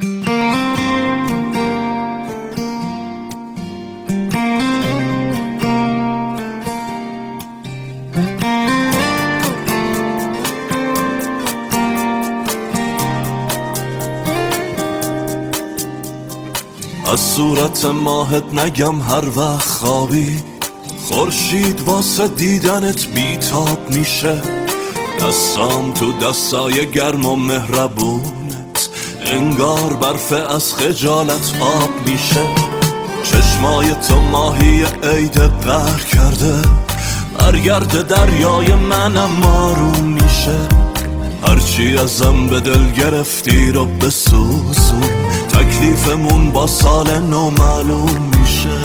از صورت ماهت نگم هر وقت خوابی، خورشید واسه دیدنت بیتاب میشه. دستام تو دستای گرم و مهربونت، انگار برف از خجالت آب میشه. چشمای تو ماهی عید قهر کرده، برگرد دریای منم آروم میشه. هرچی ازم به دل گرفتی رو بسوزون، تکلیفمون با سال نو معلوم میشه.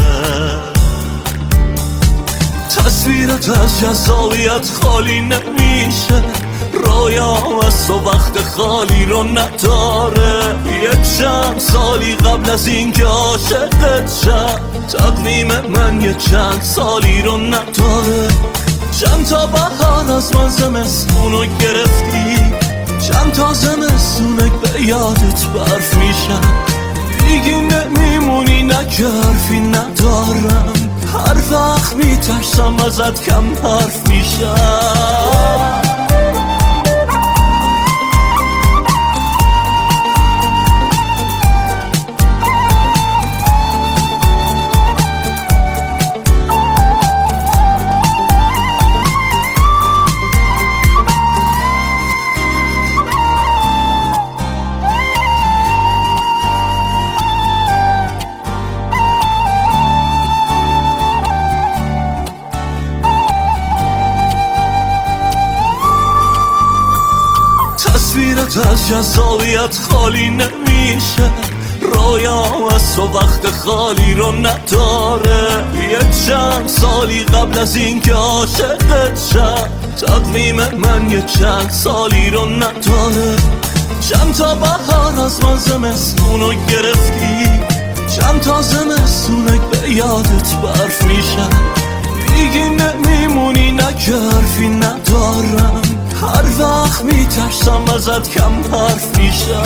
تصویرت از جذابیت خالی نمیشه، رویام از تو وقت خالی رو نداره. یه چند سالی قبل از این که عاشقت شم، تقویم من یه چند سالی رو نداره. چند تا بهار از من زمستونو گرفتی، چند تا زمستونه به یادت برف میشن. دیگه نمیمونی نه که حرفی ندارم، هر وقت میترسم ازت کم حرف میشم. تصویرت از جذابیت خالی نمیشه، رویام از تو وقت خالی رو نداره. یه چند سالی قبل از این که عاشقت شم، تقویم من یه چند سالی رو نداره. چند تا بهار از من زمستونو گرفتی، چند تا زمستونه به یادت برف میشن. دیگه نمیمونی نه که حرفی ندارم، هر وقت میترسم ازت کم حرف میشم.